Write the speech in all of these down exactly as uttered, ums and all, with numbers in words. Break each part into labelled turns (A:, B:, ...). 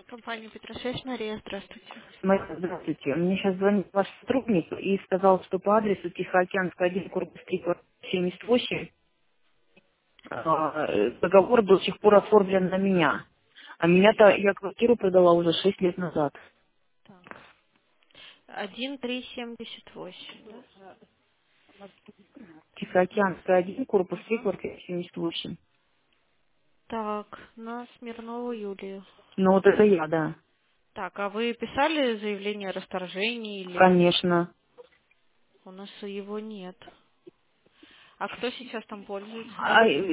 A: Компания Петрошевич, Мария, здравствуйте.
B: Марина, здравствуйте. Мне сейчас звонит ваш сотрудник и сказал, что по адресу Тихоокеанская один, корпус три, квартира семьдесят восемь, а, э, договор до сих пор оформлен на меня. А меня-то, я квартиру продала уже шесть лет назад.
A: Так, один три семьдесят восемь, да?
B: Тихоокеанская один, корпус три,
A: Ага.
B: квартира семьдесят восемь.
A: Так, на Смирнову Юлию.
B: Ну вот это я, да.
A: Так, а вы писали заявление о расторжении или
B: Конечно.
A: у нас его нет? А кто сейчас там пользуется?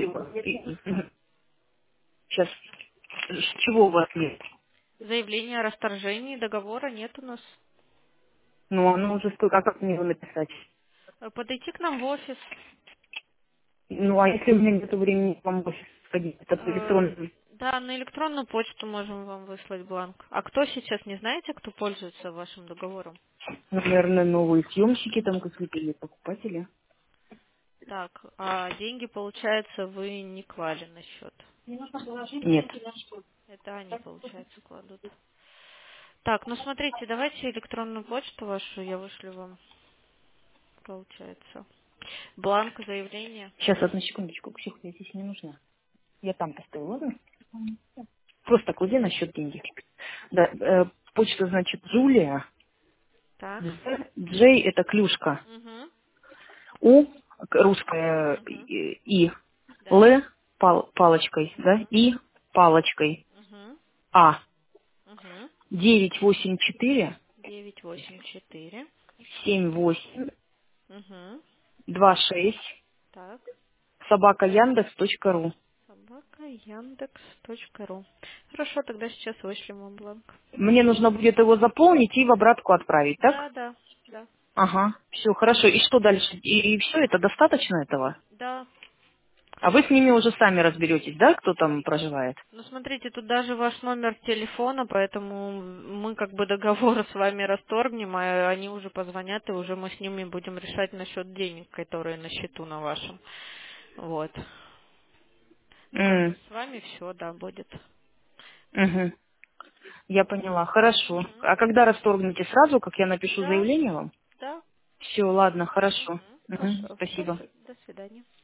B: Сейчас, с чего у вас нет?
A: Заявление о расторжении договора нет у нас.
B: Ну, оно уже столько, а как мне его написать?
A: Э, Подойти к нам в офис.
B: Ну, а если у меня нет времени к вам в офис сходить, это по
A: Э,
B: электронному?
A: Да, на электронную почту можем вам выслать бланк. А кто сейчас, не знаете, кто пользуется вашим договором?
B: Наверное, новые съемщики там какие-то или покупатели.
A: Так, а деньги, получается, вы не клали на счет.
B: Нет.
A: Это они, получается, кладут. Так, ну смотрите, давайте электронную почту вашу я вышлю вам, получается. Бланк заявления.
B: Сейчас, одну секундочку, Ксюха, я здесь не нужна. Я там поставила, ладно? Просто клади на счет деньги. Да, э, почта, значит, Джулия.
A: Так.
B: Дж Джей это клюшка.
A: Угу.
B: У к- русская
A: Угу.
B: и, и.
A: Да.
B: Л пал- палочкой, да,
A: Угу.
B: и палочкой.
A: Угу.
B: А.
A: Угу.
B: девять восемь четыре
A: Девять восемь четыре.
B: семь восемь
A: Угу.
B: два шесть
A: Так.
B: собака яндекс точка ру.
A: Собака Яндекс точка ру. Хорошо, тогда сейчас вышлем вам бланк.
B: Мне нужно будет его заполнить и в обратку отправить, так?
A: Да, да, да.
B: Ага, все, хорошо. И что дальше? И, все, это достаточно этого?
A: Да.
B: А вы с ними уже сами разберетесь, да, кто там проживает?
A: Ну, смотрите, тут даже ваш номер телефона, поэтому мы как бы договор с вами расторгнем, а они уже позвонят, и уже мы с ними будем решать насчет денег, которые на счету на вашем. Вот. Ну, как бы
B: М,
A: с вами все, да, будет.
B: мгм. Я поняла, хорошо.
A: Мгм.
B: А когда расторгнете сразу, как я напишу
A: Да,
B: заявление вам?
A: да.
B: Все, ладно, хорошо.
A: Мгм.
B: Мгм,
A: Хорошо. До,
B: спасибо.
A: сви- до свидания.